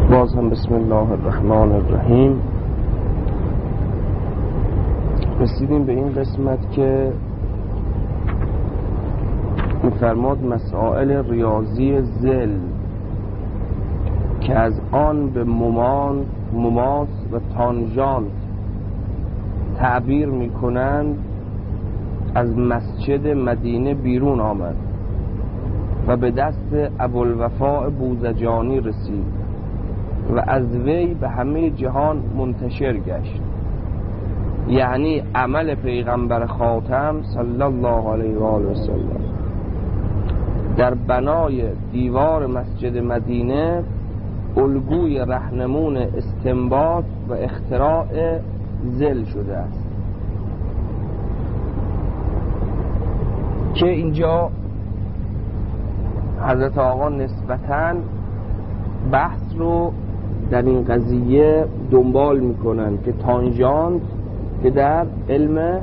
باز هم بسم الله الرحمن الرحیم. رسیدیم به این قسمت که می‌فرماد مسائل ریاضی ظل که از آن به مماس و تانژانت تعبیر می‌کنند از مسجد مدینه بیرون آمد و به دست ابوالوفاء بوزجانی رسید و از وی به همه جهان منتشر گشت، یعنی عمل پیغمبر خاتم صلی الله علیه و آله و سلم در بنای دیوار مسجد مدینه الگوی رهنمون استنباط و اختراع ظل شده است. که اینجا حضرت آقا نسبتاً بحث رو در این قضیه دنبال میکنن که تانژانت که در علم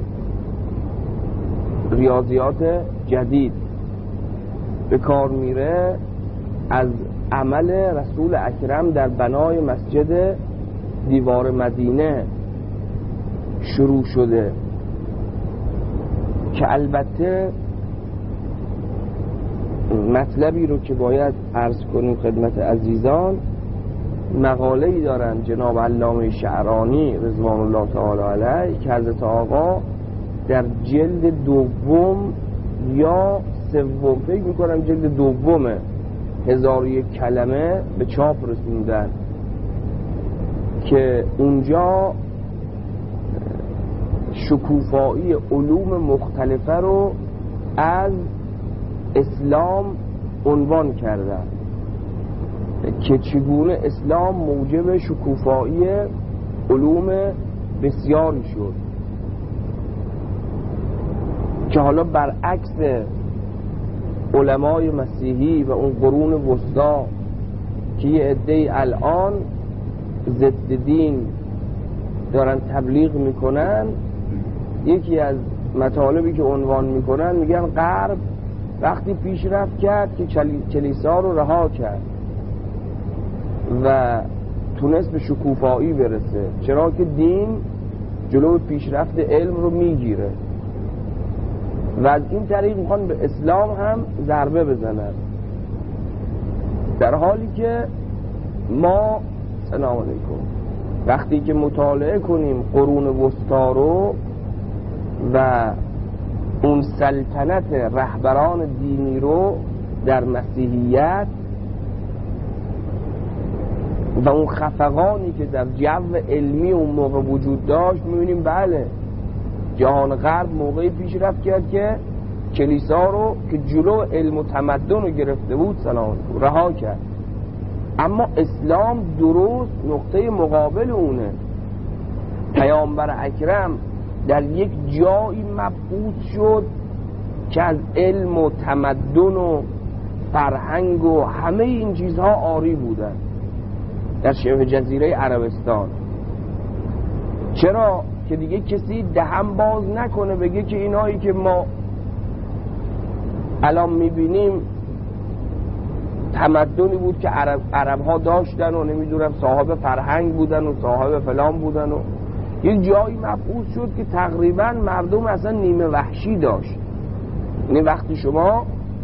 ریاضیات جدید به کار میره از عمل رسول اکرم در بنای مسجد دیوار مدینه شروع شده، که البته مطلبی رو که باید عرض کنیم خدمت عزیزان، مقاله‌ای دارن جناب علامه شعرانی رضوان الله تعالی علیه که حضرت آقا در جلد دوم یا سوم، فکر میکنم جلد دومه، 1001 کلمه به چاپ رسوندن، که اونجا شکوفایی علوم مختلفه رو از اسلام عنوان کردن که چگونه اسلام موجب شکوفایی علوم بسیاری شد، که حالا برعکس علمای مسیحی و اون قرون وسطا که یه عده‌ای الان ضد دین دارن تبلیغ میکنن، یکی از مطالبی که عنوان میکنن میگن غرب وقتی پیشرفت کرد که کلیسا رو رها کرد و تونست به شکوفایی برسه، چرا که دین جلو پیشرفت علم رو میگیره و از این طریق میخوان به اسلام هم ضربه بزنن، در حالی که ما سلام علیکم وقتی که مطالعه کنیم قرون وسطا رو و اون سلطنت رهبران دینی رو در مسیحیت و اون خفقانی که در جو علمی اون موقع وجود داشت، می‌بینیم بله جهان غرب موقعی پیشرفت کرد که کلیسا رو که جلو علم و تمدن رو گرفته بود سلام رها کرد، اما اسلام درست نقطه مقابل اونه. پیامبر اکرم در یک جایی مبعوث شد که از علم و تمدن و فرهنگ و همه این چیزها عاری بودن در شبه جزیره عربستان. چرا؟ که دیگه کسی دهن باز نکنه بگه که اینایی که ما الان میبینیم تمدنی بود که عرب ها داشتن و نمیدونم صاحب فرهنگ بودن و صاحب فلان بودن، و یک جایی مبعوث شد که تقریبا مردم اصلا نیمه وحشی داشت. یعنی وقتی شما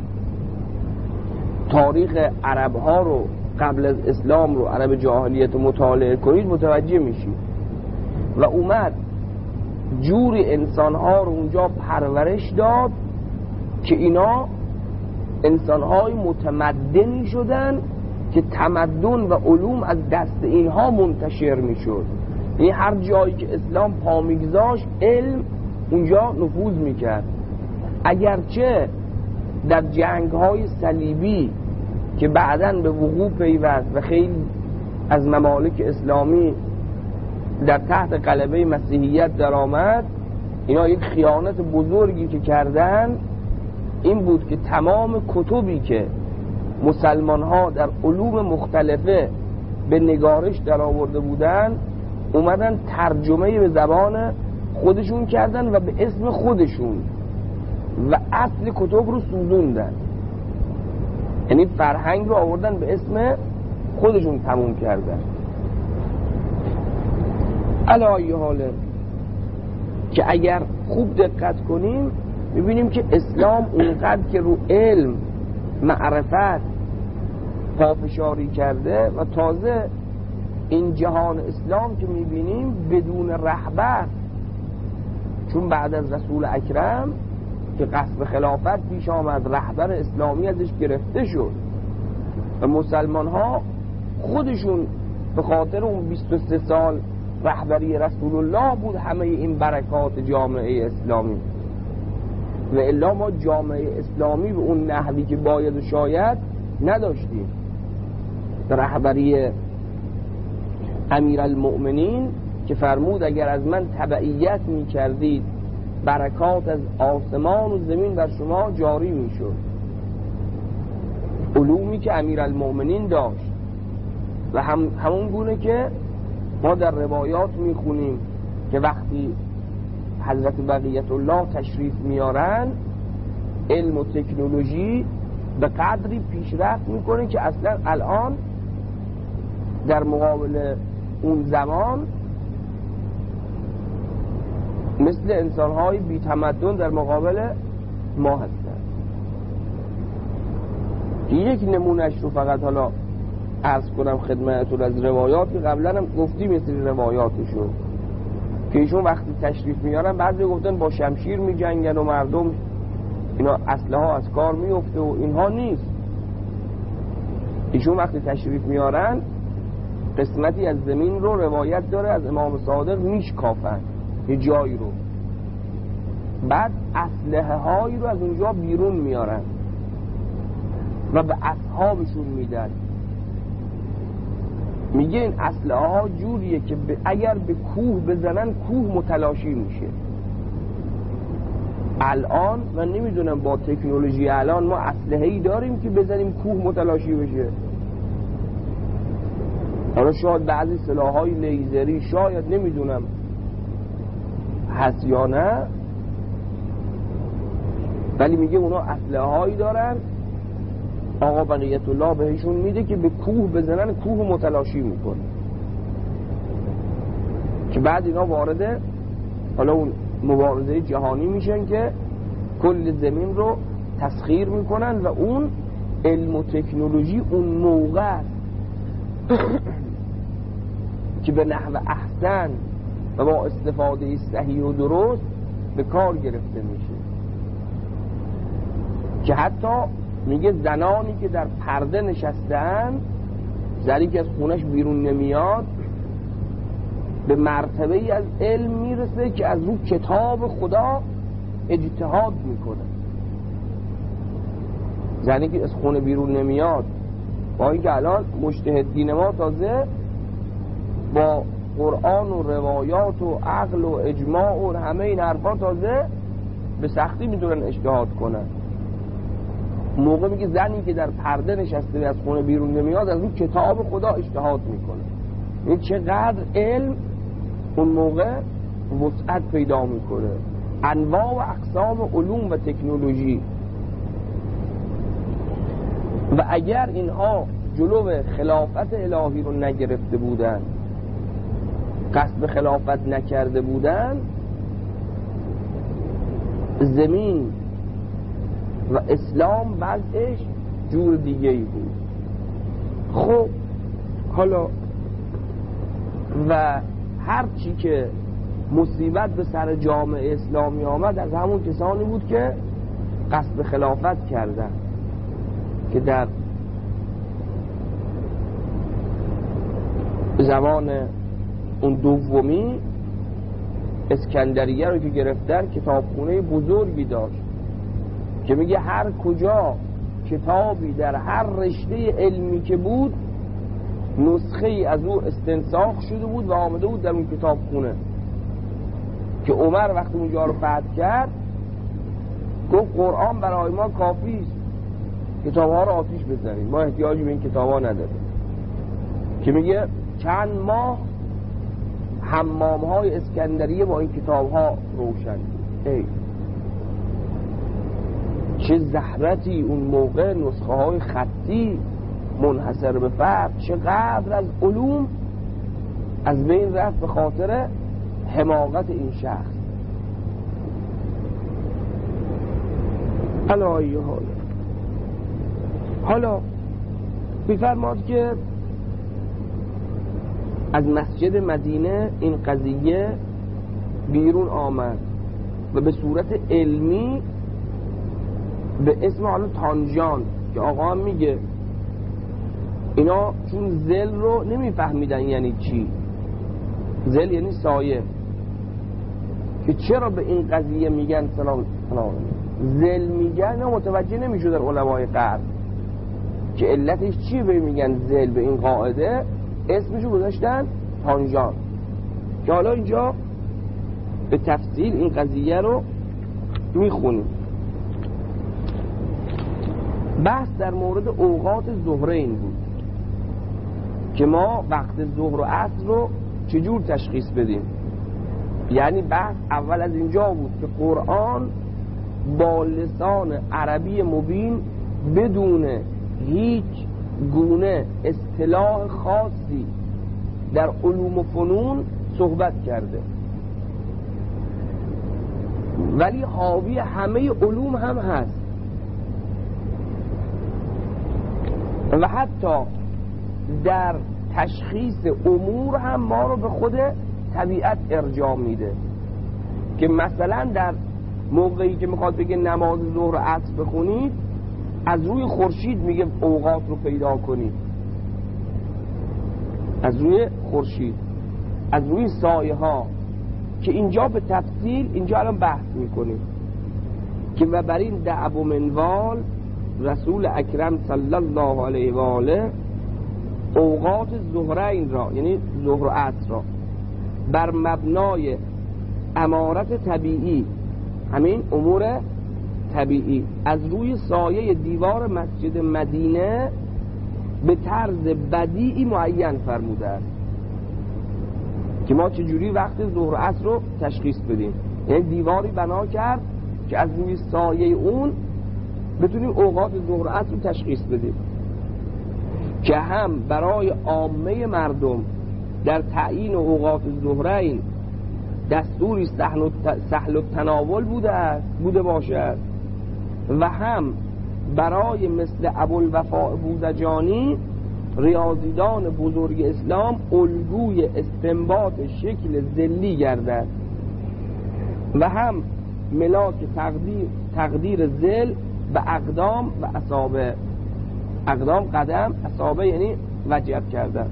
تاریخ عرب ها رو قبل از اسلام رو، عرب جاهلیت رو مطالعه کنید متوجه میشید و اومد جوری انسان ها رو اونجا پرورش داد که اینا انسان های متمدنی شدن که تمدن و علوم از دست اینها منتشر میشد. یعنی هر جایی که اسلام پا میگذاشت علم اونجا نفوذ میکرد، اگرچه در جنگ های صلیبی که بعداً به وقوع پیوست و خیلی از ممالک اسلامی در تحت غلبه مسیحیت در آمد، اینا یک خیانت بزرگی که کردن این بود که تمام کتبی که مسلمان ها در علوم مختلفه به نگارش در آورده بودن اومدن ترجمه به زبان خودشون کردن و به اسم خودشون و اصل کتب رو سوزوندن، یعنی فرهنگ رو آوردن به اسم خودشون تموم کردن. علی حاله که اگر خوب دقت کنیم میبینیم که اسلام اونقدر که رو علم معرفت پافشاری کرده و تازه این جهان اسلام که میبینیم بدون رهبر، چون بعد از رسول اکرم که قصد خلافت پیش آمد رهبر اسلامی ازش گرفته شد و مسلمان ها خودشون به خاطر اون 23 سال رهبری رسول الله بود همه این برکات جامعه اسلامی، و الا ما جامعه اسلامی به اون نحوی که باید و شاید نداشتیم. رهبری امیرالمؤمنین که فرمود اگر از من تبعیت می کردید برکات از آسمان و زمین بر شما جاری می شد. علومی که امیرالمؤمنین داشت و همون گونه که ما در روایات می خونیم که وقتی حضرت بقیت الله تشریف میارن علم و تکنولوژی به قدری پیشرفت میکنه که اصلا الان در مقابل اون زمان مثل انسانهای بی تمدن در مقابل ما هستن. یک نمونهش رو فقط حالا عرض کنم خدمتتون از روایات که قبلا هم گفتیم مثل روایاتشون که ایشون وقتی تشریف میارن بعضی گفتن با شمشیر میجنگن و مردم اینا اسلحه ها از کار میفته و اینها نیست. ایشون وقتی تشریف میارن قسمتی از زمین رو روایت داره از امام صادق میشکافن یه جایی رو، بعد اسلحه هایی رو از اونجا بیرون میارن و به اصحابشون میدن. میگه این اسلحه ها جوریه که اگر به کوه بزنن کوه متلاشی میشه. الان من نمیدونم با تکنولوژی الان ما اسلحه‌ای داریم که بزنیم کوه متلاشی بشه. حالا شاید بعضی سلاح‌های لیزری شاید نمیدونم هست یا نه، ولی میگه اونا اسلحه‌هایی دارن آقا بقیت الله بهشون میده که به کوه بزنن کوه متلاشی میکنه، که بعد اینا وارد حالا اون مبارزه جهانی میشن که کل زمین رو تسخیر میکنن و اون علم و تکنولوژی اون موقع که به نحو احسن و با استفاده صحیح و درست به کار گرفته میشه، که حتی میگه زنانی که در پرده نشستن، زنی که از خونش بیرون نمیاد، به مرتبه ای از علم میرسه که از رو کتاب خدا اجتهاد میکنه. زنی که از خونه بیرون نمیاد، با اینکه الان مجتهد دین ما تازه با قرآن و روایات و عقل و اجماع و همه این حرفا تازه به سختی میتونن اجتهاد کنن. موقع میگه زنی که در پرده نشسته از خونه بیرون نمیاد از اون کتاب خدا اجتهاد میکنه. این چقدر علم اون موقع وسعت پیدا میکنه، انواع و اقسام علوم و تکنولوژی. و اگر اینها جلو خلافت الهی رو نگرفته بودن، قصد خلافت نکرده بودن، زمین و اسلام وضعش جور دیگه ای بود. خب حالا و هر چی که مصیبت به سر جامعه اسلامی آمد از همون کسانی بود که قصد خلافت کردن، که در زمان اون دومی اسکندریه رو که گرفتن کتابخونه بزرگی داشت که میگه هر کجا کتابی در هر رشته علمی که بود نسخه ای از او استنساخ شده بود و آمده بود در اون کتابخونه، که عمر وقتی اونجا رو فتح کرد گفت قرآن برای ما کافی است، کتاب ها رو آتیش بزنید، ما احتیاجی به این کتاب ها نداریم. که میگه چند ماه حمام های اسکندریه با این کتاب ها روشن. چه زحمتی اون موقع، نسخه های خطی منحصر به فرد، چقدر از علوم از بین رفت به خاطر حماقت این شخص. حالا می‌فرماد که از مسجد مدینه این قضیه بیرون آمد و به صورت علمی به اسم حالا تانجان، که آقا هم میگه اینا چون زل رو نمیفهمیدن یعنی چی، زل یعنی سایه، که چرا به این قضیه میگن سلام زل میگن، متوجه نمیشدن علمای غرب که علتش چیه به میگن زل به این قاعده، اسمشو گذاشتن تانجان. که حالا اینجا به تفصیل این قضیه رو میخونیم. بحث در مورد اوقات ظهرین بود که ما وقت ظهر و عصر رو چجور تشخیص بدیم. یعنی بحث اول از اینجا بود که قرآن با لسان عربی مبین بدون هیچ گونه اصطلاح خاصی در علوم و فنون صحبت کرده، ولی حاوی همه علوم هم هست و حتی در تشخیص امور هم ما رو به خود طبیعت ارجاع میده. که مثلا در موقعی که میخواد بگه نماز ظهر و عصر بخونید، از روی خورشید میگه اوقات رو پیدا کنید، از روی خورشید، از روی سایه ها، که اینجا به تفصیل اینجا الان بحث میکنیم که و بر این دعب و منوال رسول اکرم صلی الله علیه و آله اوقات ظهرین را، یعنی ظهر و عصر را، بر مبنای امارت طبیعی، همین امور طبیعی، از روی سایه دیوار مسجد مدینه به طرز بدیعی معین فرموده است که ما چجوری وقت ظهر و عصر رو تشخیص بدیم. یعنی دیواری بنا کرد که از روی سایه اون بتونیم اوقات ظهر و عصر رو تشخیص بدیم، که هم برای عامه مردم در تعیین اوقات ظهرین دستوری سهل التناول بوده باشد، و هم برای مثل ابوالوفاء بوزجانی ریاضیدان بزرگ اسلام الگوی استنباط شکل ذلی گردد، و هم ملاک تقدیر ذل به اقدام و اصابع. اقدام قدم، اصابع یعنی وجب کردن.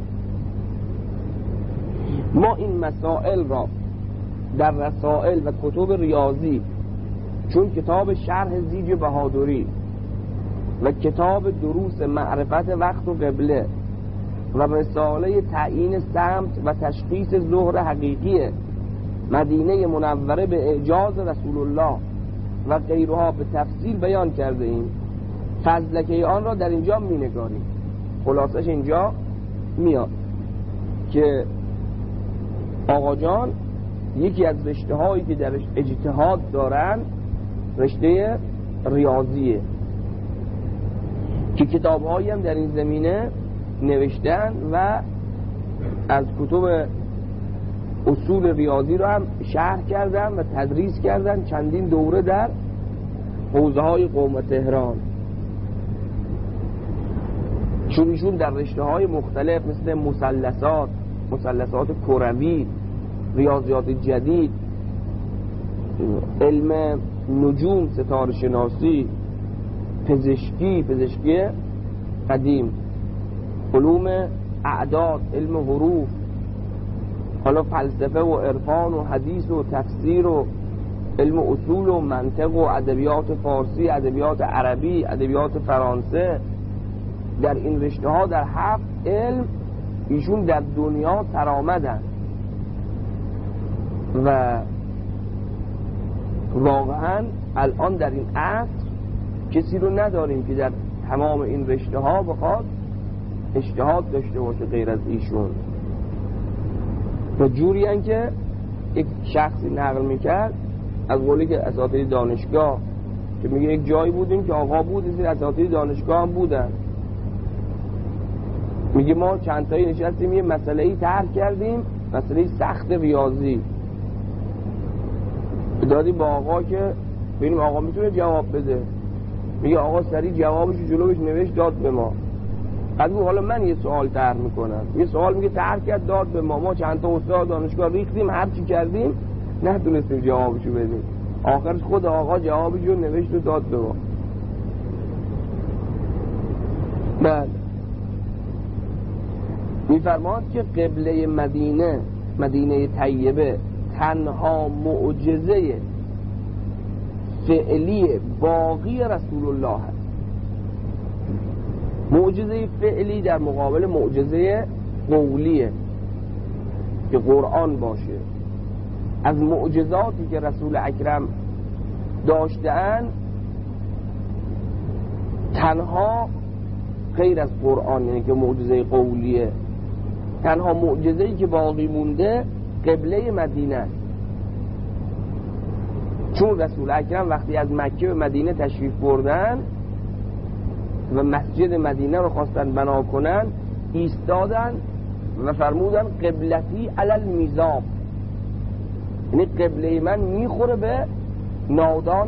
ما این مسائل را در رسائل و کتب ریاضی، چون کتاب شرح زیج بهادری و کتاب دروس معرفت وقت و قبله و رساله تعیین سمت و تشخیص ظهر حقیقی مدینه منوره به اعجاز رسول الله و غیرها به تفصیل بیان کرده ایم. فضلکه آن را در اینجا می نگاریم. خلاصش اینجا میاد که آقا جان یکی از رشته هایی که درش اجتهاد دارن رشته ریاضیه، که کتاب هایی هم در این زمینه نوشتن و از کتب اصول ریاضی رو هم شرح کردن و تدریس کردن چندین دوره در حوزه های قم تهران. چون ایشون در رشته های مختلف مثل مثلثات کروی، ریاضیات جدید، علم نجوم، ستاره شناسی، پزشکی قدیم، علوم اعداد، علم حروف، حالا فلسفه و عرفان و حدیث و تفسیر و علم اصول و منطق و ادبیات فارسی، ادبیات عربی، ادبیات فرانسه، در این رشته ها در 7 علم ایشون در دنیا سرآمدن و واقعا الان در این عصر کسی رو نداریم که در تمام این رشته ها بخواد اجتهاد داشته باشه غیر از ایشون. و جوری هن که یک شخصی نقل میکرد از قولی که اساتید دانشگاه، که میگه یک جایی بودیم که آقا بود، از اساتید دانشگاه هم بودن میگه ما چند تایی نشستیم یه مسئله‌ای طرح کردیم، مسئله سخت ریاضی، دادیم با آقا که ببینیم آقا میتونه جواب بده. میگه آقا سریع جوابش جلوش نوشت داد به ما. بعد حالا من یه سوال طرح میکنم، یه سوال میگه طرح کرد داد به ما. ما چند تا استاد دانشگاه ریختیم، هر چی کردیم نتونستیم جوابشو بدیم. آخرش خود آقا جوابشو نوشت و داد به ما. بعد میفرماد که قبله مدینه طیبه تنها معجزه فعلی باقی رسول الله هست. معجزه فعلی در مقابل معجزه قولیه که قرآن باشه. از معجزاتی که رسول اکرم داشتن تنها غیر از قرآن، یعنی که معجزه قولیه، تنها معجزه‌ای که باقی مونده قبله مدینه است. چون رسول اکرم وقتی از مکه به مدینه تشریف بردن و مسجد مدینه رو خواستن بنا کنن، ایستادن و فرمودن قبلتی علی المیزاب، یعنی قبله من میخوره به نادان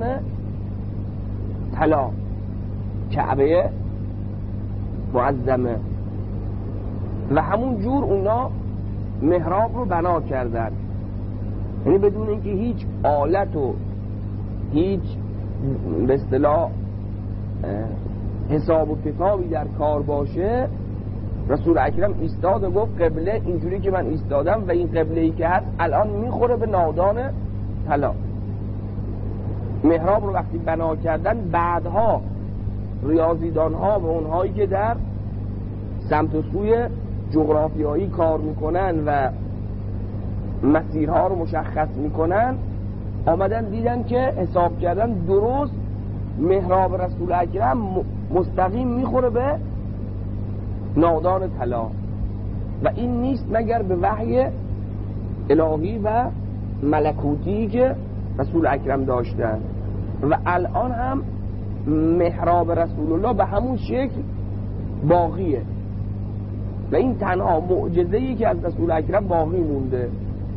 طلا، کعبه معظمه. و همون جور اونا محراب رو بنا کردن، یعنی بدون اینکه هیچ آلت و هیچ به اصطلاح حساب و کتابی در کار باشه، رسول اکرم ایستاد و گفت قبله اینجوری که من ایستادم و این قبله‌ای که هست الان میخوره به نادان طلا. محراب رو وقتی بنا کردن، بعدها ریاضیدانها و اونهایی که در سمت و سوی جغرافیایی کار میکنن و مسیرها رو مشخص میکنن، آمدن دیدن که حساب کردن درست محراب رسول اکرم مستقیم میخوره به نادان طلا و این نیست مگر به وحی الهی و ملکوتی که رسول اکرم داشتن. و الان هم محراب رسول الله به همون شکل باقیه و این تنها معجزه‌ای که از رسول اکرم باقی مونده.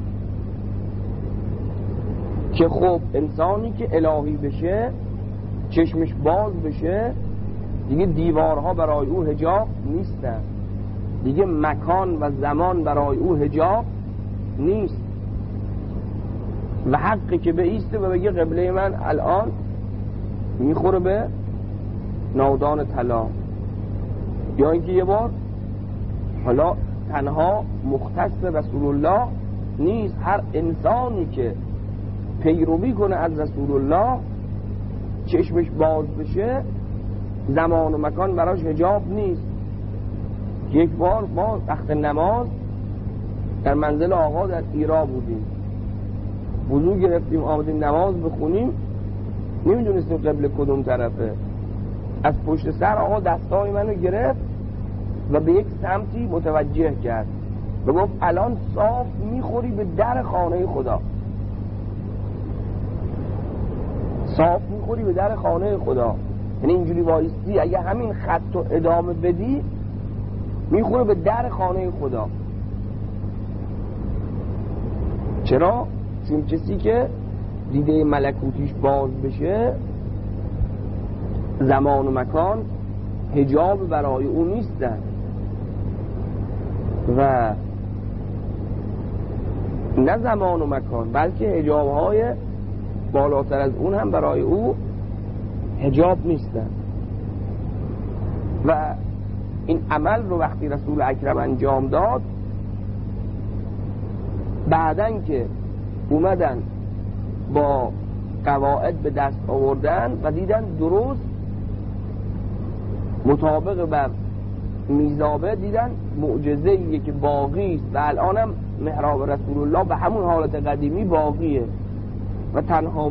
که خب انسانی که الهی بشه، چشمش باز بشه، دیگه دیوارها برای او حجاب نیستن، دیگه مکان و زمان برای او حجاب نیست و حقی که بایسته و بگه قبله من الان میخوره به نادان طلا. یا اینکه یه بار حالا تنها مختص رسول الله نیست، هر انسانی که پیروی کنه از رسول الله، چشمش باز بشه، زمان و مکان براش حجاب نیست. یک بار ما وقت نماز در منزل آقا در ایران بودیم، وضو گرفتیم آمدیم نماز بخونیم، نمیدونستیم قبل کدوم طرفه. از پشت سر آقا دستای منو گرفت و به یک سمتی متوجه کرد و گفت الان صاف میخوری به در خانه خدا، صاف میخوری به در خانه خدا. یعنی اینجوری وایستی اگه همین خط رو ادامه بدی میخوره به در خانه خدا. چرا؟ چون کسی که دیده ملکوتیش باز بشه، زمان و مکان حجاب برای اون نیستن و نه زمان و مکان بلکه حجاب‌های بالاتر از اون هم برای او حجاب نیستن. و این عمل رو وقتی رسول اکرم انجام داد، بعدن که اومدن با قواعد به دست آوردن و دیدن درست مطابق بر میزابه، دیدن معجزه‌ایه که باقی است و الانم محراب رسول الله به همون حالت قدیمی باقیه و تنها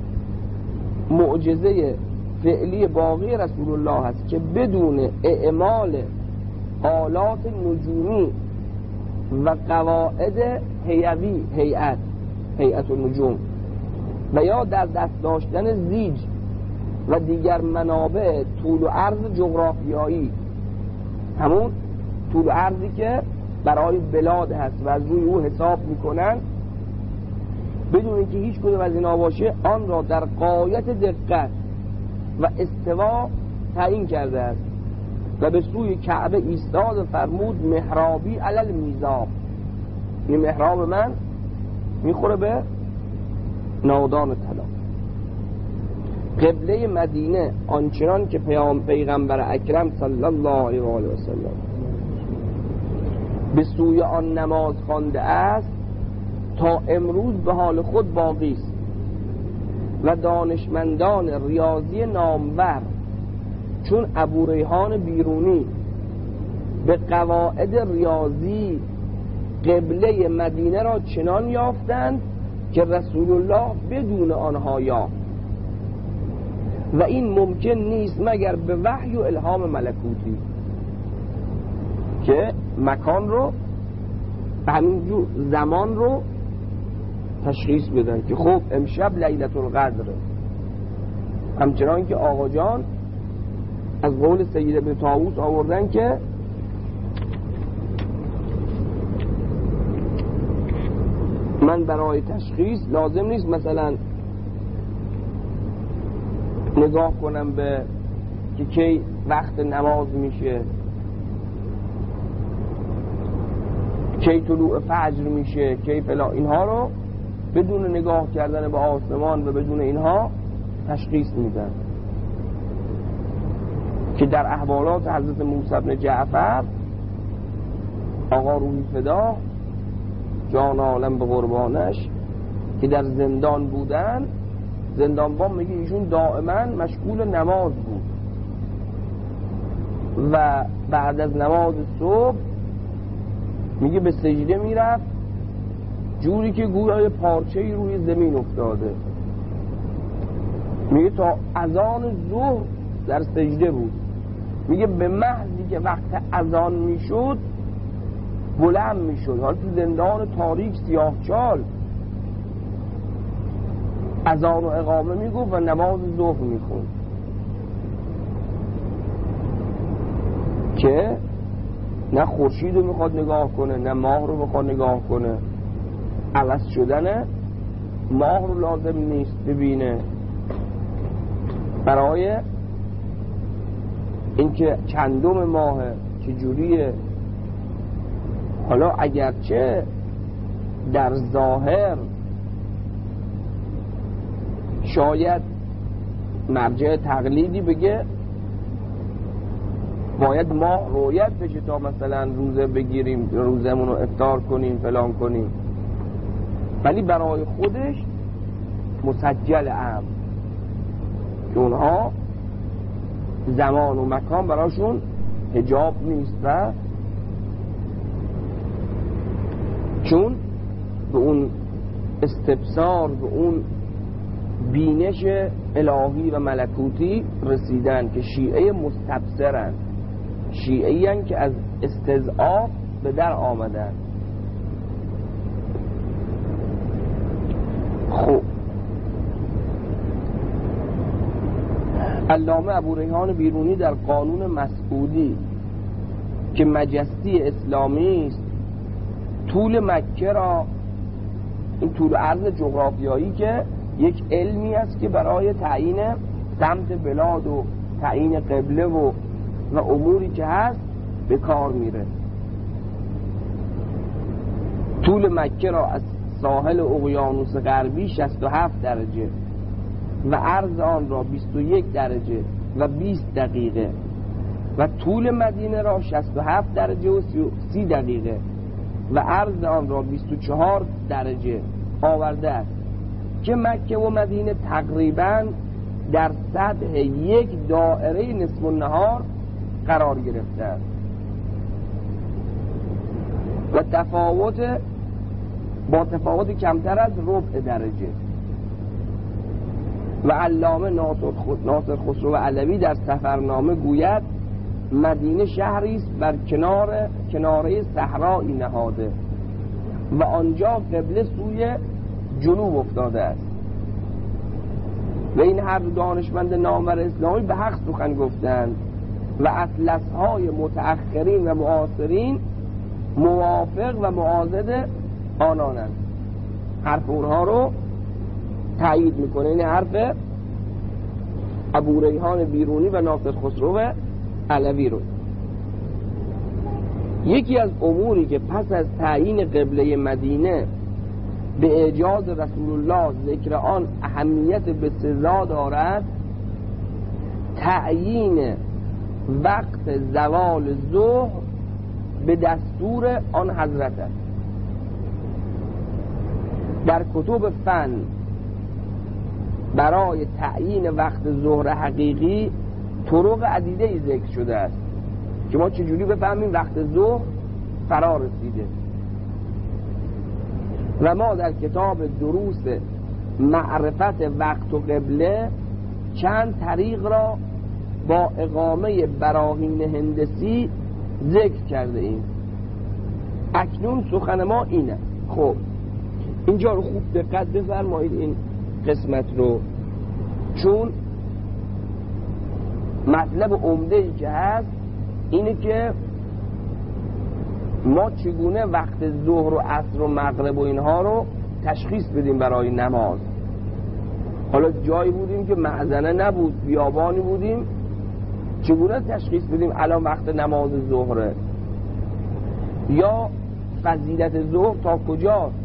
معجزه فعلی باقی رسول الله هست که بدون اعمال آلات نجومی و قواعد هیئوی، هیئت النجوم و یا در دست داشتن زیج و دیگر منابع طول و عرض جغرافیایی، همون طول عرضی که برای بلاد هست و از روی او حساب میکنن بدون اینکه هیچ کدوم از اینا باشه آن را در غایت دقت و استوا تعیین کرده است و به سوی کعبه ایستاد و فرمود محرابی علی المیزاب، این محراب من میخوره به نادان طلا. قبله مدینه آنچنان که پیغمبر اکرم صلی الله علیه و آله و سلم به سوی آن نماز خوانده است تا امروز به حال خود باقی است و دانشمندان ریاضی نامور چون ابو ریحان بیرونی به قواعد ریاضی قبله مدینه را چنان یافتند که رسول الله بدون آنها یافت و این ممکن نیست مگر به وحی و الهام ملکوتی که مکان رو همینجور زمان رو تشخیص بدن که خب امشب لیلة القدر، همچنان که آقا جان از قول سید ابن طاووس آوردن که من برای تشخیص لازم نیست مثلا نگاه کنم به که کی وقت نماز میشه، کی طلوع فجر میشه، کی فلا، اینها رو بدون نگاه کردن به آسمان و بدون اینها تشخیص میدن که در احوالات حضرت موسی بن جعفر آقا روحی فدا جان عالم به قربانش که در زندان بودن، زندانبان میگه ایشون دائما مشغول نماز بود و بعد از نماز صبح میگه به سجده میرفت جوری که گویا پارچه‌ای روی زمین افتاده، میگه تا اذان ظهر در سجده بود، میگه به محضی که وقت اذان میشد بلند میشد، حالا تو زندان تاریک سیاهچال اذان و اقامه میگفت و نماز ظهر میخوند که نه خورشید رو میخواد نگاه کنه نه ماه رو میخواد نگاه کنه، عوض شدن ماه رو لازم نیست ببینه برای اینکه چندم ماهه چجوریه. حالا اگرچه در ظاهر شاید مرجع تقلیدی بگه باید ماه رویت بشه تا مثلا روزه بگیریم، روزمون رو افطار کنیم فلان کنیم، ولی برای خودش مسجل امر که اونها زمان و مکان براشون حجاب نیست و چون به اون استبصار، به اون بینش الهی و ملکوتی رسیدن که شیعه مستبصرن، شیعه هن که از استضعاف به در آمدن. خب علامه ابو ریحان بیرونی در قانون مسعودی که مجستی اسلامی است طول مکه را، این طول عرض جغرافیایی که یک علمی است که برای تعیین سمت بلاد و تعیین قبله و اموری که هست به کار میره، طول مکه را از ساحل اقیانوس غربی 67 درجه و عرض آن را 21 درجه و 20 دقیقه و طول مدینه را 67 درجه و 30 دقیقه و عرض آن را 24 درجه آورده است که مکه و مدینه تقریباً در سطح یک دائره نصف النهار قرار گرفته است و با تفاوت کمتر از ربع درجه. و علامه ناصر خسرو علوی در سفرنامه گوید مدینه شهری است بر کناره صحرایی نهاده و آنجا قبله سوی جنوب افتاده است و این هر دانشمند نامور اسلامی به حق سخن گفتند و اطلس‌های متأخرین و معاصرین موافق و معاضد آنانند. حرف اونها رو تایید میکنه. این حرف ابو ریحان بیرونی و ناصر خسرو علوی رو. یکی از اموری که پس از تعیین قبله مدینه به اعجاز رسول الله ذکر آن اهمیت بسزا دارد، تعیین وقت زوال ظهر به دستور آن حضرت است. در کتب فن برای تعیین وقت ظهر حقیقی طرق عدیده ذکر شده است که ما چجوری بفهمیم وقت ظهر فرا رسیده. و ما در کتاب دروس معرفت وقت و قبله چند طریق را با اقامه براهین هندسی ذکر کرده ایم. اکنون سخن ما اینه. خب اینجا رو خوب دقت بفرمایید این قسمت رو، چون مطلب عمده‌ای که هست اینه که ما چگونه وقت ظهر و عصر و مغرب و اینها رو تشخیص بدیم برای نماز. حالا جایی بودیم که معزنه نبود، بیابانی بودیم، چگونه تشخیص بدیم الان وقت نماز ظهره؟ یا فضیلت ظهر تا کجاست؟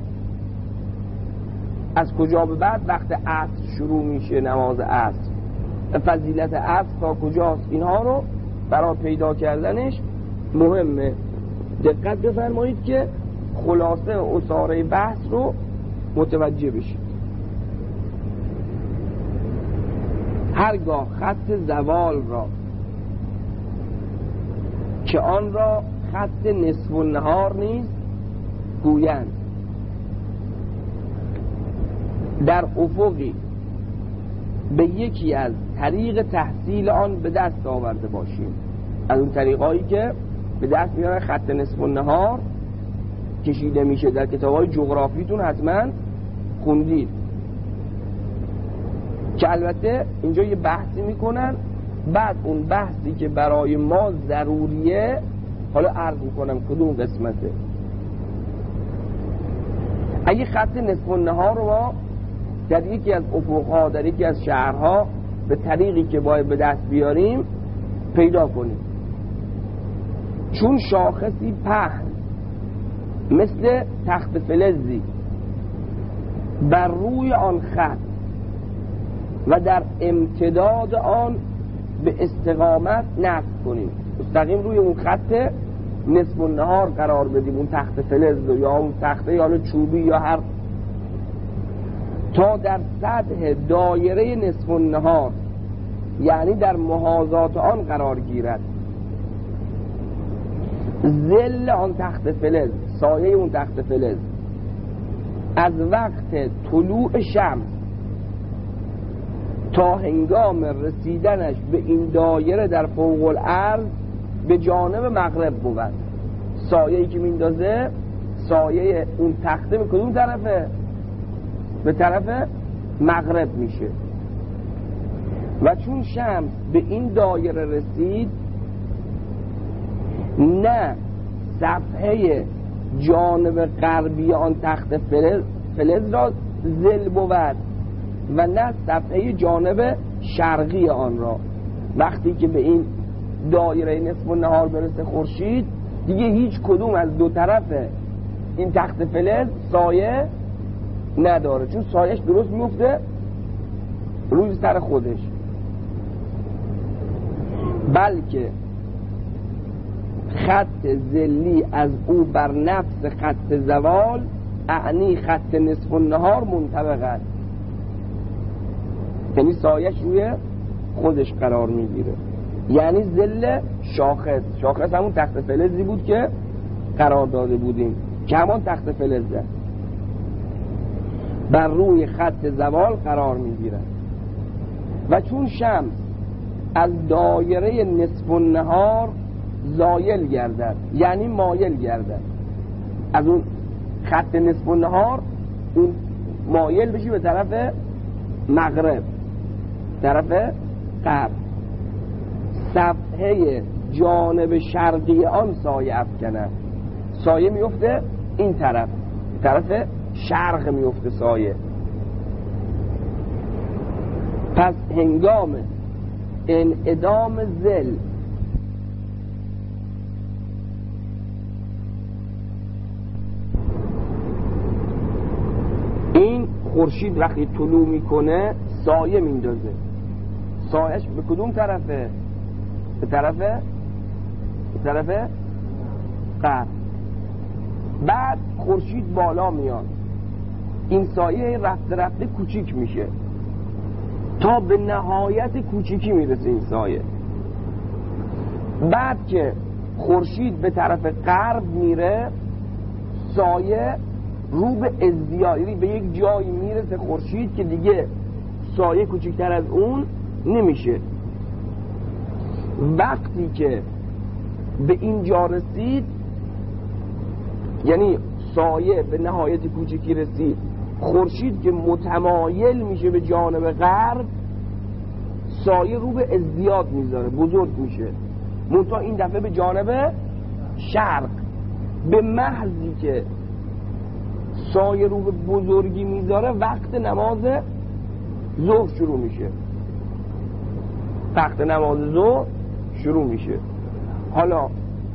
از کجا به بعد وقت عصر شروع میشه نماز عصر؟ فضیلت عصر تا کجاست؟ اینها رو برای پیدا کردنش مهمه. دقت بفرمایید که خلاصه اساره بحث رو متوجه بشید. هرگاه خط زوال را که آن را خط نصف النهار نیز گویند، در افقی به یکی از طریق تحصیل آن به دست آورده باشیم. از اون طریقایی که به دست میاره خط نصف النهار کشیده میشه، در کتاب‌های جغرافیتون حتما خوندید که البته اینجا یه بحثی میکنن، بعد اون بحثی که برای ما ضروریه حالا عرض میکنم کدوم قسمته. اگه خط نصف النهار رو ما در یکی از افقها، در یکی از شهرها به طریقی که باید به دست بیاریم پیدا کنیم، چون شاخصی پهن مثل تخت فلزی بر روی آن خط و در امتداد آن به استقامت نصب کنیم، مستقیم روی اون خط نصف النهار قرار بدیم، اون تخت فلز یا اون تخته یا چوبی یا هر، تا در سطح دایره نصف النهار یعنی در محاذات آن قرار گیرد. ظل آن تخت فلز، سایه اون تخت فلز، از وقت طلوع شمس تا هنگام رسیدنش به این دایره در فوق الارض به جانب مغرب بود. سایه‌ای که میندازه سایه اون تخته به کدوم طرفه؟ به طرف مغرب میشه. و چون شمس به این دایره رسید، نه صفحه جانب غربی آن تخت فلز را ظل بود و نه صفحه جانب شرقی آن را. وقتی که به این دایره نصف النهار برسه خورشید، دیگه هیچ کدوم از دو طرف این تخت فلز سایه نداره، چون سایش درست میفته روی سر خودش، بلکه خط ظلی از او بر نفس خط زوال، اعنی خط نصف النهار منطبق است، یعنی سایش روی خودش قرار میگیره. یعنی ظل شاخص همون تخت فلزی بود که قرار داده بودیم که همان تخت فلزه بر روی خط زوال قرار میگیره. و چون شمس از دایره نصف النهار زایل گردد، یعنی مایل گردد، از اون خط نصف النهار اون مایل بشی به طرف مغرب، طرف غرب، صفحه جانب شرقی آن سایه افکنه. سایه میفته این طرف شرق میفته سایه. پس هنگام انعدام ظل این خورشید وقتی طلوع میکنه سایه میندازه. سایهش به کدوم طرفه؟ به طرف غرب. بعد خورشید بالا میاد، این سایه رفته کوچیک میشه تا به نهایت کوچیکی میرسه این سایه. بعد که خورشید به طرف غرب میره سایه رو به ازدیایی به یک جایی میرسه خورشید که دیگه سایه کوچکتر از اون نمیشه. وقتی که به اینجا رسید، یعنی سایه به نهایت کوچکی رسید، خورشید که متمایل میشه به جانب غرب، سایه رو به ازدیاد میذاره، بزرگ میشه، منتها این دفعه به جانب شرق. به محضی که سایه رو به بزرگی میذاره وقت نماز ظهر شروع میشه. وقت نماز ظهر شروع میشه. حالا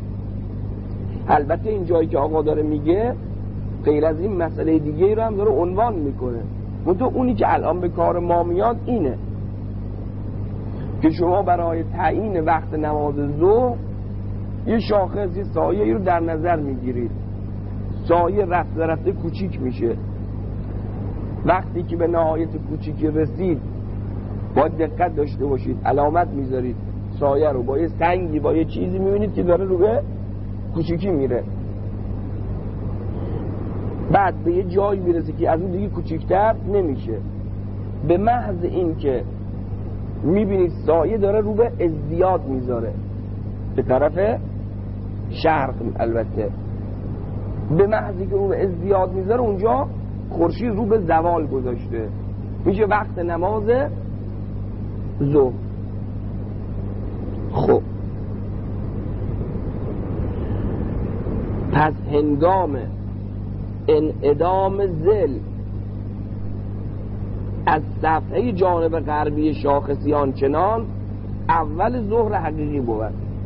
البته این جایی که آقا داره میگه غیر از این مسئله دیگه ای رو هم داره عنوان میکنه، منتها اونی که الان به کار ما میاد اینه که شما برای تعیین وقت نماز ظهر یه شاخص، یه سایه رو در نظر میگیرید. سایه رفته کوچیک میشه. وقتی که به نهایت کوچیکی رسید باید دقت داشته باشید، علامت میذارید سایه رو با یه سنگی، با یه چیزی میبینید که داره رو به کوچیکی میره. بعد به یه جایی میرسه که از اون دیگه کوچیکتر نمیشه. به محض این که میبینید سایه داره رو به ازدیاد میذاره به طرف شرق، البته به محضی که رو به ازدیاد میذاره اونجا خورشید رو به زوال گذاشته، میشه وقت نماز ظهر. خب پس هنگام انعدام ظل از صفحه جانب غربی شاخصیان چنان اول ظهر حقیقی بود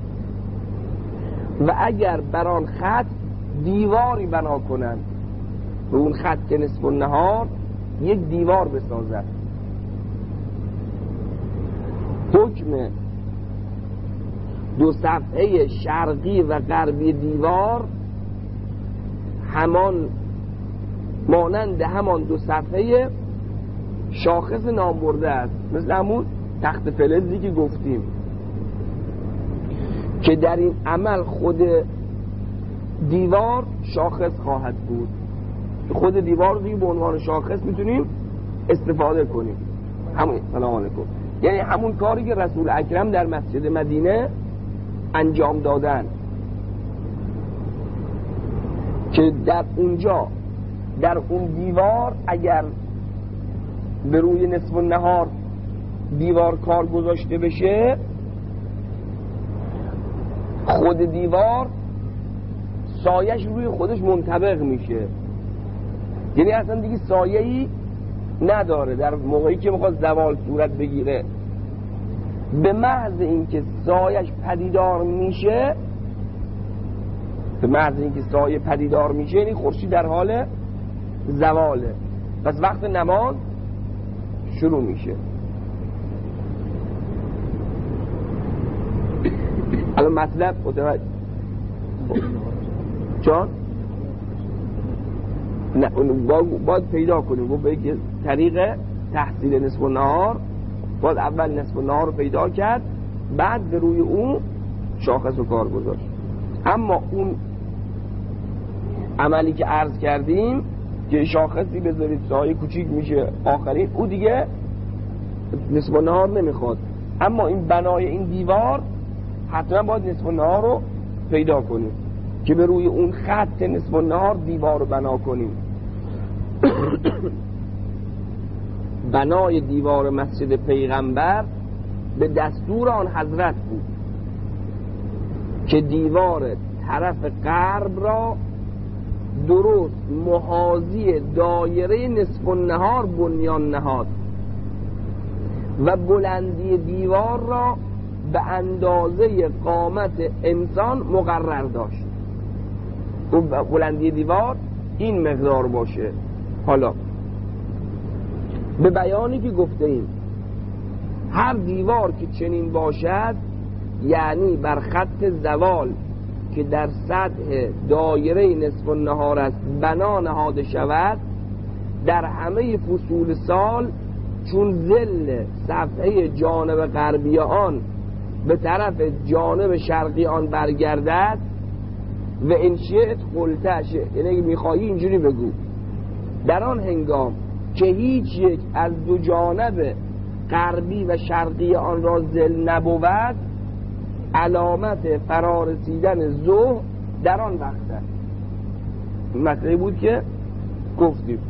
و اگر بر آن خط دیواری بنا کنند، رو اون خط نصف النهار یک دیوار بسازد، حکم دو صفحه شرقی و غربی دیوار مانند همان دو صفحه شاخص نامبرده است، مثل همون تخت فلزی که گفتیم که در این عمل خود دیوار شاخص خواهد بود. خود دیوار رو به عنوان شاخص میتونیم استفاده کنیم. سلام علیکم. یعنی همون کاری که رسول اکرم در مسجد مدینه انجام دادن که در اونجا در اون دیوار اگر به روی نصف النهار دیوار کار گذاشته بشه، خود دیوار سایش روی خودش منطبق میشه، یعنی اصلا دیگه سایه‌ای نداره در موقعی که میخواد زوال صورت بگیره. به محض اینکه سایش پدیدار میشه، یعنی خورشید در حال زواله، پس وقت نماز شروع میشه. الان مطلب متوجه چون نه باید پیدا کنیم به یک طریق تحصیل نصف النهار. باید اول نصف النهار رو پیدا کرد، بعد به روی اون شاخص و کار گذاشت. اما اون عملی که عرض کردیم که شاخصی بذارید سایه کوچیک میشه آخرین، او دیگه نصف النهار نمیخواد. اما این بنای این دیوار حتما باید نصف النهار رو پیدا کنیم که به روی اون خط نصف النهار دیوار رو بنا کنیم. بنای دیوار مسجد پیغمبر به دستور آن حضرت بود که دیوار طرف غرب را درست محاذی دایره نصف النهار بنیان نهاد و بلندی دیوار را به اندازه قامت انسان مقرر داشت. بلندی دیوار این مقدار باشه. حالا به بیانی که گفته ایم هر دیوار که چنین باشد، یعنی بر خط زوال که در سطح دایره نصف النهار است بنا نهاده شود، در همه فصول سال چون ظل صفحه جانب غربی آن به طرف جانب شرقی آن برگردد و این شئت قلتش، یعنی میخوایی اینجوری بگو، در آن هنگام که هیچ یک از دو جانب غربی و شرقی آن را ظل نبود، علامت فرارسیدن ظهر در آن وقت است. این مسئله بود که گفتیم.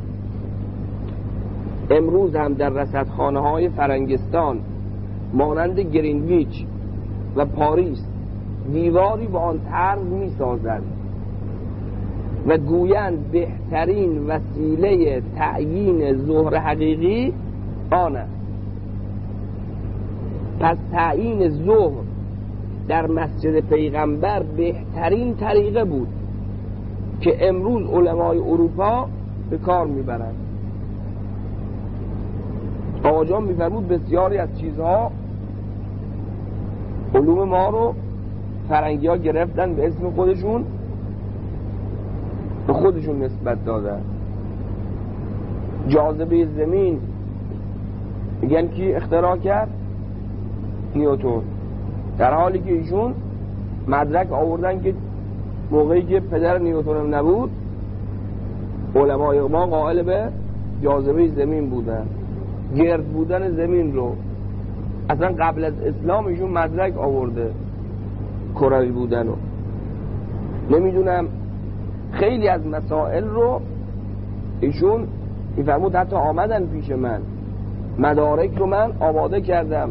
امروز هم در رصدخانه های فرنگستان مانند گرینویچ و پاریس دیواری با آن طرز می سازند و گویند بهترین وسیله تعیین ظهر حقیقی آن است. پس تعیین ظهر در مسجد پیغمبر بهترین طریقه بود که امروز علمای اروپا به کار میبرند. آقا جان میفرمود بسیاری از چیزها علوم ما رو فرنگی ها گرفتن به اسم خودشون، به خودشون نسبت دادن. جاذبه زمین میگن کی اختراع کرد؟ نیوتن. در حالی که ایشون مدرک آوردن که موقعی که پدر نیوتن نبود علمای ما قائل به جاذبه زمین بودن، گرد بودن زمین رو. اصلا قبل از اسلام ایشون مدرک آورده کروی بودن رو. نمیدونم خیلی از مسائل رو ایشون میفرمود حتی آمدن پیش من، مدارک رو من آماده کردم،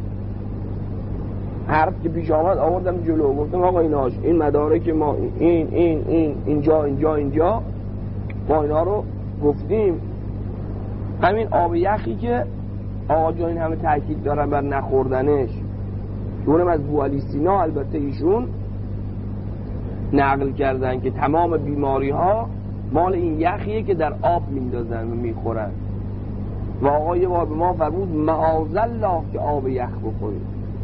حرف که پیش آمد آوردم جلو، گفتم آقا ایناش این مدارک ما اینجا ما اینا رو گفتیم. همین آب یخی که آقا جان این همه تاکید دارن بر نخوردنش، اونم از بوعلی سینا البته ایشون نقل کردن که تمام بیماری ها مال این یخیه که در آب میندازن و میخورن. و آقا یه بار به ما فرمود معاذالله که آب یخ بخورید،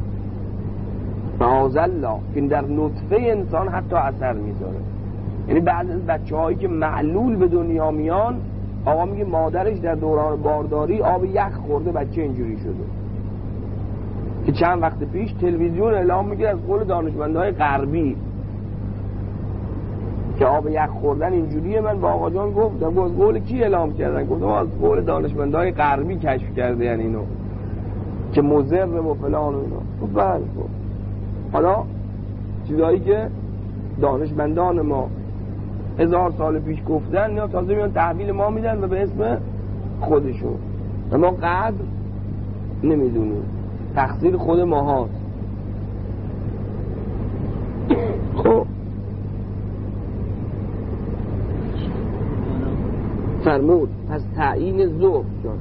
معاذالله که در نطفه انسان حتی اثر میذاره. یعنی بعضی از بچه هایی که معلول به دنیا میان، آقا میگه مادرش در دوران بارداری آب یخ خورده بچه اینجوری شده. که چند وقت پیش تلویزیون اعلام میگه از قول دانشمندهای غربی که آب یخ خوردن اینجوریه. من با آقا جان گفتم از قول کی اعلام کردن؟ گفتم از قول دانشمندهای غربی کشف کرده یعنی اینو که مضر و فلان و اینا. خب بله، حالا چیزایی که دانشمندان ما 1000 سال پیش گفتن یا تازه میان تحویل ما میدن و به اسم خودشون. اما قدر نمیدونیم، تقصیر خود ما هست. خب فرمود پس تعیین ظهر شد.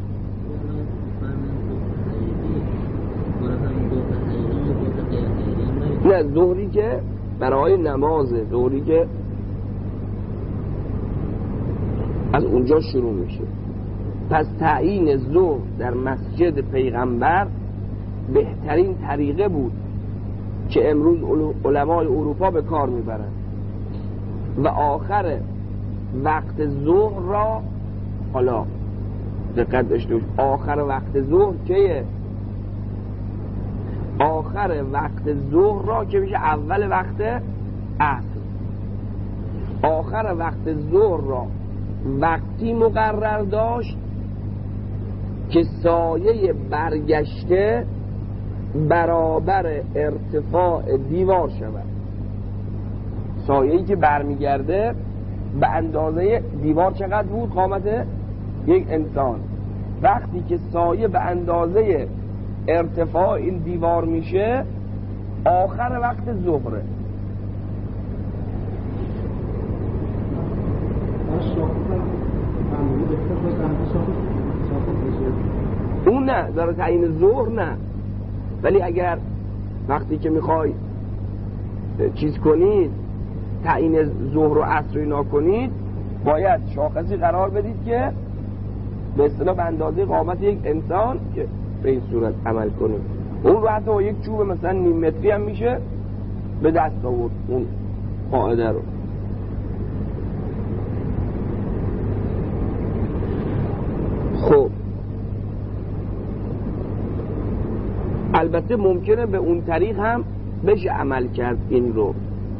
نه، ظهری که برای نمازه، ظهری که از اونجا شروع میشه. پس تعیین ظهر در مسجد پیغمبر بهترین طریقه بود که امروز علمای اروپا به کار میبرند. و آخر وقت ظهر را، حالا دقت داشته باش، آخر وقت ظهر که آخر وقت ظهر را که میشه اول وقت عصر، آخر وقت ظهر را وقتی مقرر داشت که سایه برگشته برابر ارتفاع دیوار شود. سایه‌ای که برمیگرده به اندازه دیوار چقدر بود؟ قامت یک انسان. وقتی که سایه به اندازه ارتفاع این دیوار میشه، آخر وقت ظهره. اون نه داره تعیین ظهر نه، ولی اگر وقتی که میخوای چیز کنید تعیین ظهر و عصر اینا کنید باید شاخصی قرار بدید که به اصطلاح به اندازه قامت یک انسان که به این صورت عمل کنید. اون رو حتی با یک چوب مثلا نیم متری هم میشه به دست آورد اون قاعده رو. خب البته ممکنه به اون طریق هم بشه عمل کرد. این رو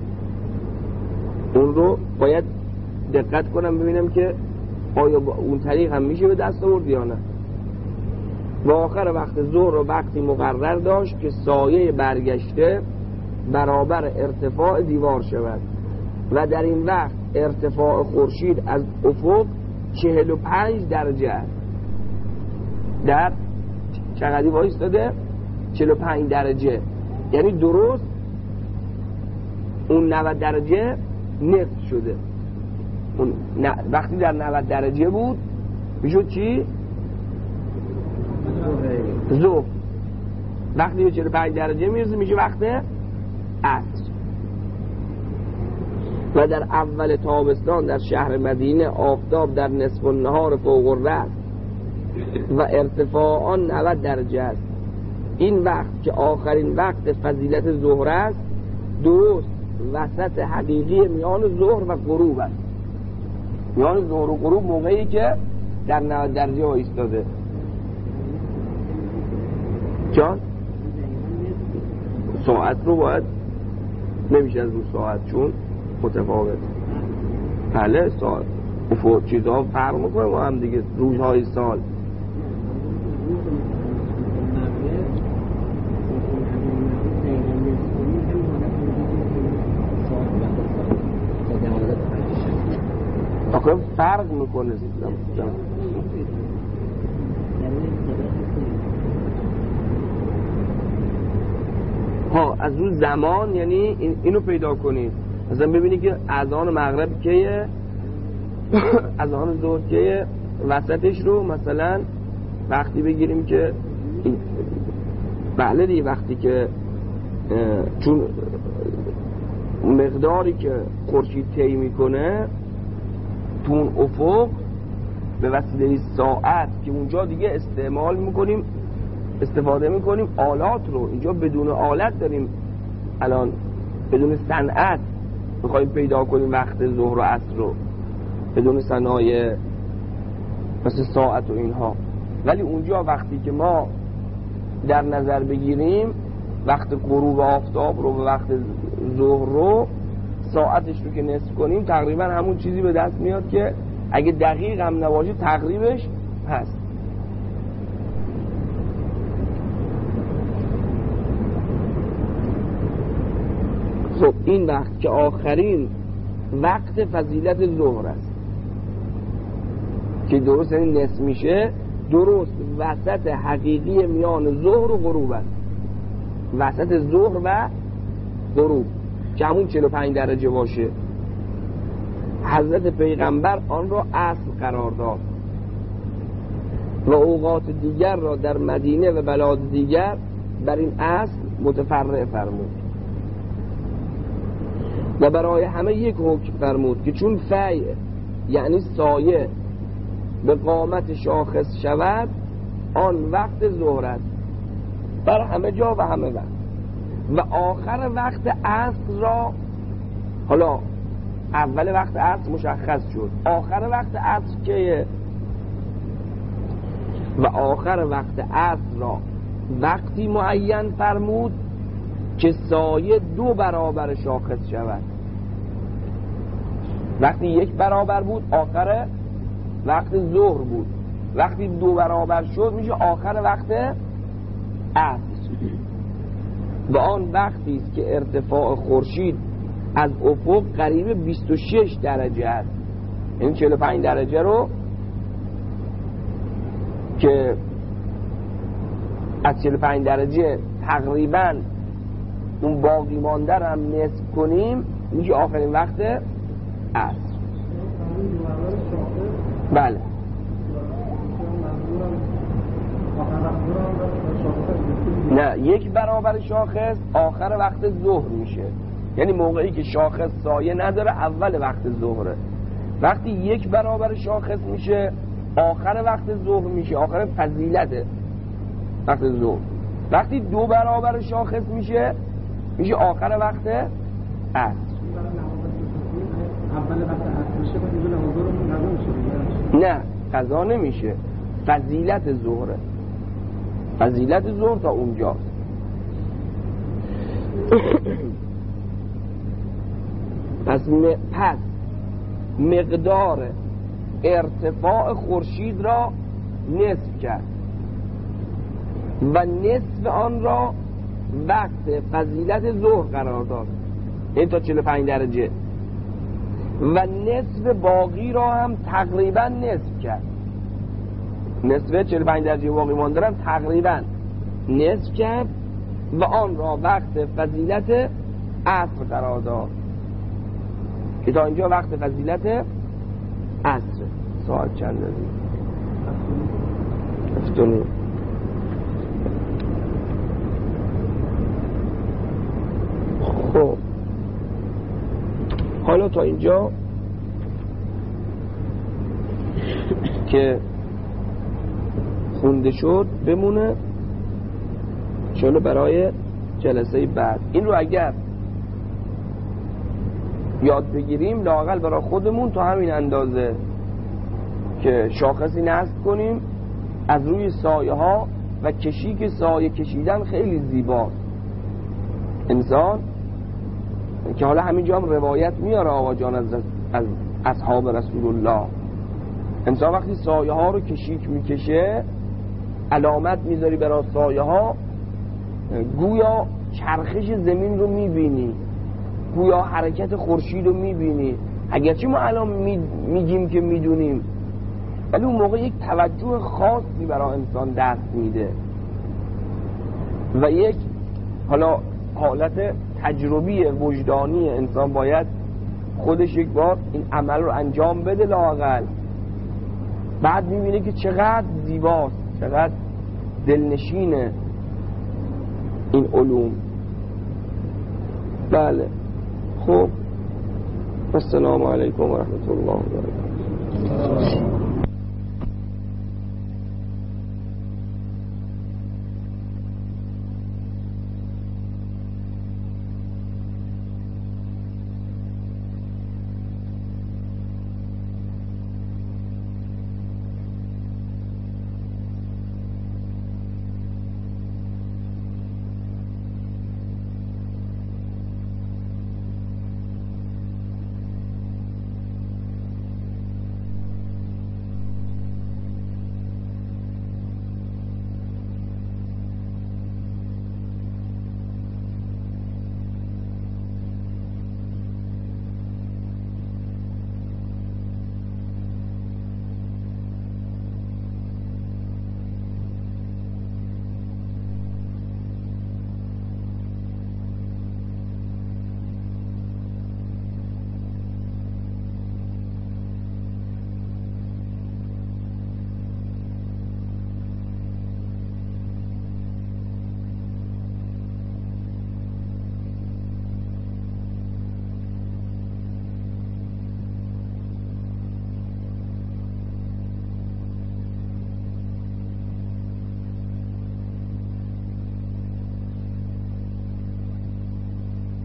اون رو باید دقت کنم ببینم که آیا با اون طریق هم میشه به دست آورد یا نه. و آخر وقت ظهر رو وقتی مقرر داشت که سایه برگشته برابر ارتفاع دیوار شود و در این وقت ارتفاع خورشید از افق 45 درجه است. در چقدر وایستاده؟ 45 درجه، یعنی درست اون 90 درجه نصف شده. اون وقتی در 90 درجه بود میشد چی؟ ظهر. وقتی به 45 درجه میرسه میشه وقت عصر. و در اول تابستان در شهر مدینه آفتاب در نصف النهار فوق الرأس و ارتفاع آن 90 درجه است. این وقت که آخرین وقت فضیلت ظهر است درست وسط حقیقی میان ظهر و غروب است. میان ظهر و غروب موقعی که در 90 درجه ایستاده. جان ساعت رو باید نمیشه از رو ساعت چون متفاوت. بله ساعت افق چیزها فرق میکنه با هم دیگه. روزهای سال آخه فرق میکنه. ها از اون زمان یعنی اینو پیدا کنید. مثلا ببینی که اذان مغرب کیه، اذان ظهر کیه، وسطش رو مثلا وقتی بگیریم که بله دیگه وقتی که چون مقداری که خورشید طی میکنه تو اون افق به وسیله ساعت که اونجا دیگه استفاده میکنیم آلات رو. اینجا بدون آلت داریم الان بدون صنعت میخوایم پیدا کنیم وقت ظهر و عصر رو بدون صنایع مثل ساعت و اینها. ولی اونجا وقتی که ما در نظر بگیریم وقت غروب آفتاب رو و وقت ظهر رو ساعتش رو که نصف کنیم تقریبا همون چیزی به دست میاد که اگه دقیق هم نباشه تقریبش هست. خب این وقت که آخرین وقت فضیلت ظهر است که درست این نصف میشه درست وسط حقیقی میان ظهر و غروب است. وسط ظهر و غروب که همون 45 درجه باشه. حضرت پیغمبر آن را اصل قرار داد و اوقات دیگر را در مدینه و بلاد دیگر بر این اصل متفرع فرمود و برای همه یک حکم فرمود که چون فی یعنی سایه به قامت شاخص شود آن وقت ظهر است بر همه جا و همه وقت. و آخر وقت عصر را حالا اول وقت عصر مشخص شد، آخر وقت عصر که و آخر وقت عصر را وقتی معین فرمود که سایه 2 برابر شاخص شود. وقتی 1 برابر بود آخر وقت ظهر بود، وقتی 2 برابر شد میشه آخر وقت عصر. و آن وقتی است که ارتفاع خورشید از افق قریب 26 درجه است. این 45 درجه رو که از 45 درجه تقریبا اون باقی مانده رو هم نصف کنیم میشه آخرین وقت عصر. بله نه، یک برابر شاخص آخر وقت ظهر میشه، یعنی موقعی که شاخص سایه نداره اول وقت ظهره. وقتی یک برابر شاخص میشه آخر وقت ظهر میشه، آخر فضیلت وقت ظهر. وقتی دو برابر شاخص میشه میشه آخر وقت عصر. اول وقت عصر میشه بعد اینجا نماز رو نه قضا نمیشه، فضیلت ظهره، فضیلت ظهر تا اونجاست. پس مقدار ارتفاع خورشید را نصف کرد و نصف آن را وقت فضیلت ظهر قرار داد، این تا 45 درجه، و نصف باقی را هم تقریبا نصف کرد. نصف 45 درجه باقی مانده را تقریبا نصف کرد و آن را وقت فضیلت عصر قرار داد که تا اینجا وقت فضیلت عصر. ساعت چند داریم؟ خب حالا تا اینجا که خونده شد بمونه چون برای جلسه بعد. این رو اگر یاد بگیریم لااقل برای خودمون تا همین اندازه که شاخصی نصب کنیم از روی سایه ها و کشی که سایه کشیدن خیلی زیباست. انسان که حالا همینجا هم روایت میاره آقا جان از اصحاب رسول الله، انسان وقتی سایه ها رو کشیک میکشه علامت میذاری برای سایه ها، گویا چرخش زمین رو میبینی، گویا حرکت خورشید رو میبینی. اگرچه ما الان میگیم که میدونیم ولی اون موقع یک توجه خاصی برای انسان دست میده و یک حالا حالت تجربی وجدانی انسان باید خودش یک بار این عمل رو انجام بده لااقل، بعد میبینه که چقدر زیباست، چقدر دلنشینه این علوم. بله خب السلام علیکم و رحمت الله و برکاته.